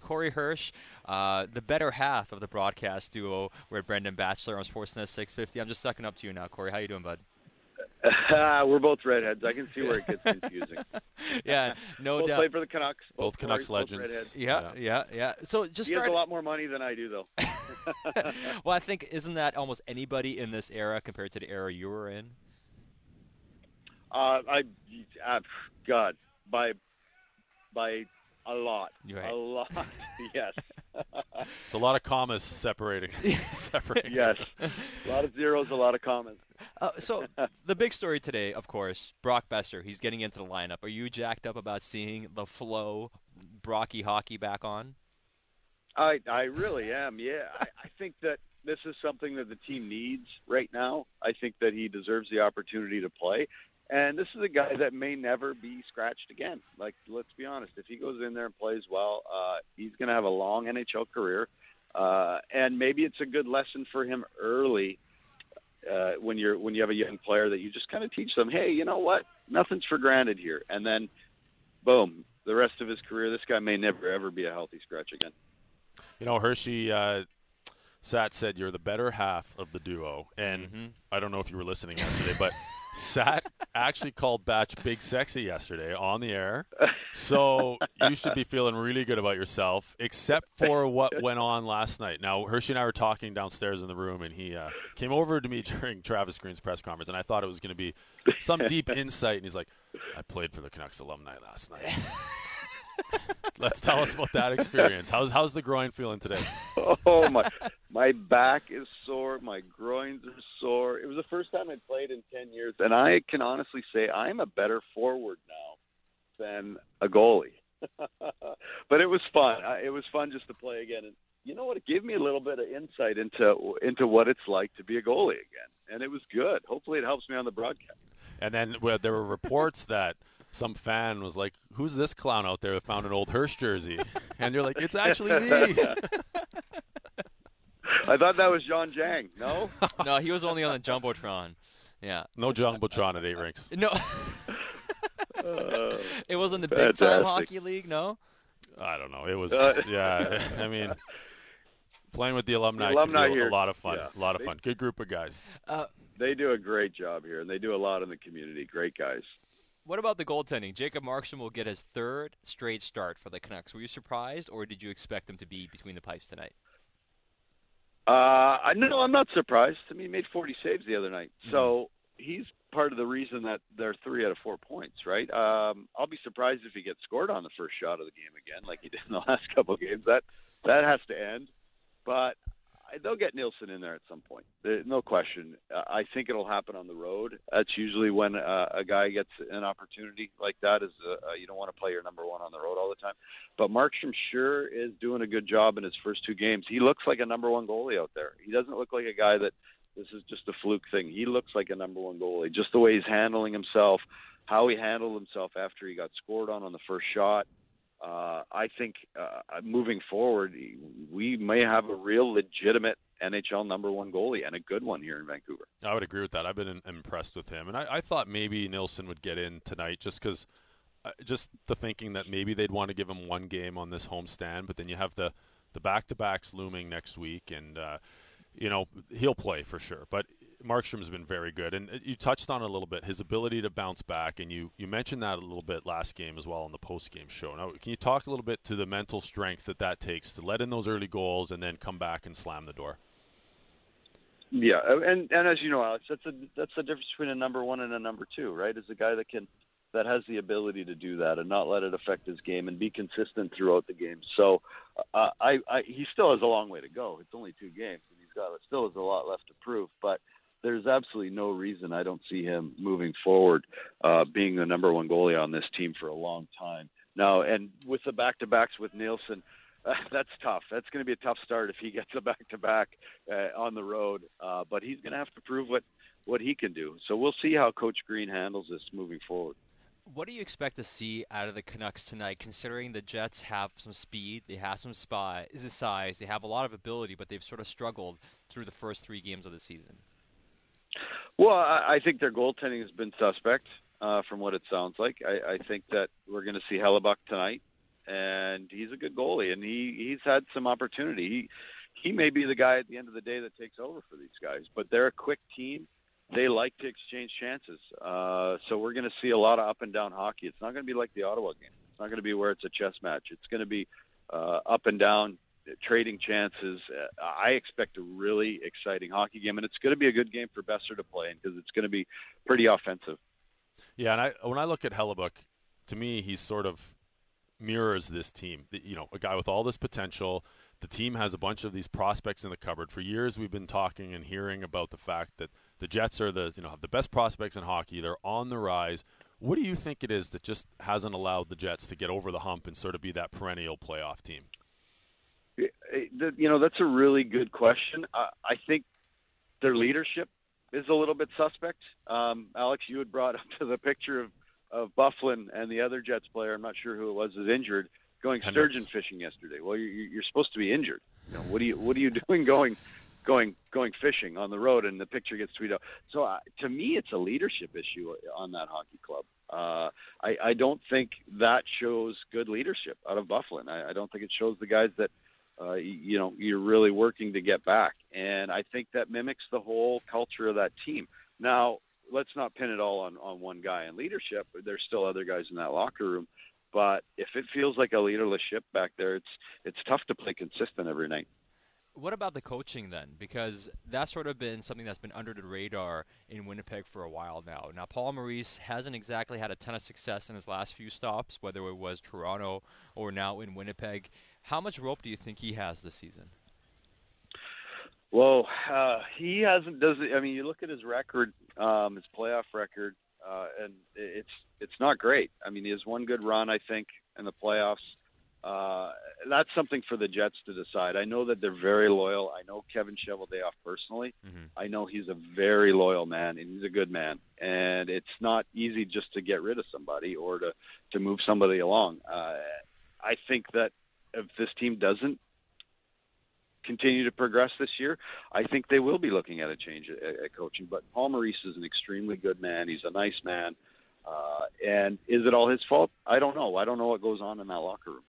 Corey Hirsch, the better half of the broadcast duo. We're at Brendan Batchelor on Sportsnet 650. I'm just sucking up to you now, Corey. How you doing, bud? We're both redheads. I can see where it gets confusing. Yeah, no both doubt. play for the Canucks. Both Canucks Corey's, legends. Both redheads. Yeah. So just he has a lot more money than I do, though. Well, I think isn't that almost anybody in this era compared to the era you were in? God, by a lot. Right. A lot, yes. It's a lot of commas separating. Yes. A lot of zeros, a lot of commas. So the big story today, of course, Brock Besser. He's getting into the lineup. Are you jacked up about seeing the flow, Brocky hockey back on? I really am, yeah. I think that this is something that the team needs right now. I think that he deserves the opportunity to play. And this is a guy that may never be scratched again. Like, let's be honest. If he goes in there and plays well, he's going to have a long NHL career. And maybe it's a good lesson for him early when you have a young player that you just kind of teach them, hey, you know what? Nothing's for granted here. And then, boom, the rest of his career, this guy may never, ever be a healthy scratch again. You know, Hershey, Sat said you're the better half of the duo. And I don't know if you were listening yesterday, but Sat actually called Batch Big Sexy yesterday on the air. So you should be feeling really good about yourself, except for what went on last night. Now, Hershey and I were talking downstairs in the room, and he came over to me during Travis Green's press conference, and I thought it was going to be some deep insight. And he's like, I played for the Canucks alumni last night. Let's tell us about that experience. How's the groin feeling today? Oh, my back is sore. My groins are sore. It was the first time I'd played in 10 years, and I can honestly say I'm a better forward now than a goalie. But it was fun. It was fun just to play again. And you know what? It gave me a little bit of insight into what it's like to be a goalie again, and it was good. Hopefully it helps me on the broadcast. And then there were reports that some fan was like, who's this clown out there that found an old Hirsch jersey? And you're like, it's actually me. I thought that was John Jang. No? No, he was only on the Jumbotron. Yeah. No Jumbotron at 8 Rinks. No. It wasn't the big-time hockey league, no? I don't know. It was, yeah. I mean, playing with the alumni can be a lot of fun. Yeah. A lot of fun. Good group of guys. They do a great job here, and they do a lot in the community. Great guys. What about the goaltending? Jacob Markstrom will get his third straight start for the Canucks. Were you surprised, or did you expect him to be between the pipes tonight? No, I'm not surprised. I mean, he made 40 saves the other night. So he's part of the reason that they're 3 out of 4 points, right? I'll be surprised if he gets scored on the first shot of the game again, like he did in the last couple of games. That has to end. But they'll get Nielsen in there at some point. No question. I think it'll happen on the road. That's usually when a guy gets an opportunity like that. You don't want to play your number one on the road all the time. But Markstrom sure is doing a good job in his first 2 games. He looks like a number one goalie out there. He doesn't look like a guy that this is just a fluke thing. He looks like a number one goalie. Just the way he's handling himself, how he handled himself after he got scored on the first shot. I think moving forward, we may have a real legitimate NHL number one goalie and a good one here in Vancouver. I would agree with that. I've been impressed with him. And I thought maybe Nilsson would get in tonight just because just the thinking that maybe they'd want to give him one game on this homestand, but then you have the back-to-backs looming next week, and, he'll play for sure. But Markstrom's been very good. And you touched on it a little bit, his ability to bounce back, and you mentioned that a little bit last game as well on the post-game show. Now, can you talk a little bit to the mental strength that takes to let in those early goals and then come back and slam the door? Yeah, and as you know, Alex, that's the difference between a number one and a number two, right? Is a guy that has the ability to do that and not let it affect his game and be consistent throughout the game. So he still has a long way to go. It's only 2 games, and still has a lot left to prove, but there's absolutely no reason I don't see him moving forward, being the number one goalie on this team for a long time. Now, and with the back-to-backs with Nielsen, that's tough. That's going to be a tough start if he gets a back-to-back on the road, but he's going to have to prove what he can do. So we'll see how Coach Green handles this moving forward. What do you expect to see out of the Canucks tonight, considering the Jets have some speed, they have some size, they have a lot of ability, but they've sort of struggled through the first 3 games of the season? Well, I think their goaltending has been suspect from what it sounds like. I think that we're going to see Hellebuck tonight, and he's a good goalie, and he's had some opportunity. He may be the guy at the end of the day that takes over for these guys, but they're a quick team. They like to exchange chances. So we're going to see a lot of up and down hockey. It's not going to be like the Ottawa game. It's not going to be where it's a chess match. It's going to be up and down, trading chances. I expect a really exciting hockey game, and it's going to be a good game for Besser to play in because it's going to be pretty offensive. Yeah, and when I look at Hellebuck, to me, he sort of mirrors this team. A guy with all this potential. The team has a bunch of these prospects in the cupboard. For years, we've been talking and hearing about the fact that the Jets are have the best prospects in hockey. They're on the rise. What do you think it is that just hasn't allowed the Jets to get over the hump and sort of be that perennial playoff team? That's a really good question. I think their leadership is a little bit suspect. Alex, you had brought up to the picture of Byfuglien and the other Jets player, I'm not sure who it was injured, going sturgeon fishing yesterday. Well, you're supposed to be injured. What are you doing going fishing on the road? And the picture gets tweeted out. So to me, it's a leadership issue on that hockey club. I don't think that shows good leadership out of Byfuglien. I don't think it shows the guys that you're really working to get back. And I think that mimics the whole culture of that team. Now, let's not pin it all on one guy in leadership. There's still other guys in that locker room. But if it feels like a leaderless ship back there, it's tough to play consistent every night. What about the coaching then? Because that's sort of been something that's been under the radar in Winnipeg for a while now. Now, Paul Maurice hasn't exactly had a ton of success in his last few stops, whether it was Toronto or now in Winnipeg. How much rope do you think he has this season? Well, he hasn't. You look at his record, his playoff record, and it's not great. I mean, he has one good run, I think, in the playoffs. That's something for the Jets to decide. I know that they're very loyal. I know Kevin Cheveldayoff personally. Mm-hmm. I know he's a very loyal man, and he's a good man. And it's not easy just to get rid of somebody or to move somebody along. I think that if this team doesn't continue to progress this year, I think they will be looking at a change at coaching. But Paul Maurice is an extremely good man. He's a nice man. And is it all his fault? I don't know. I don't know what goes on in that locker room.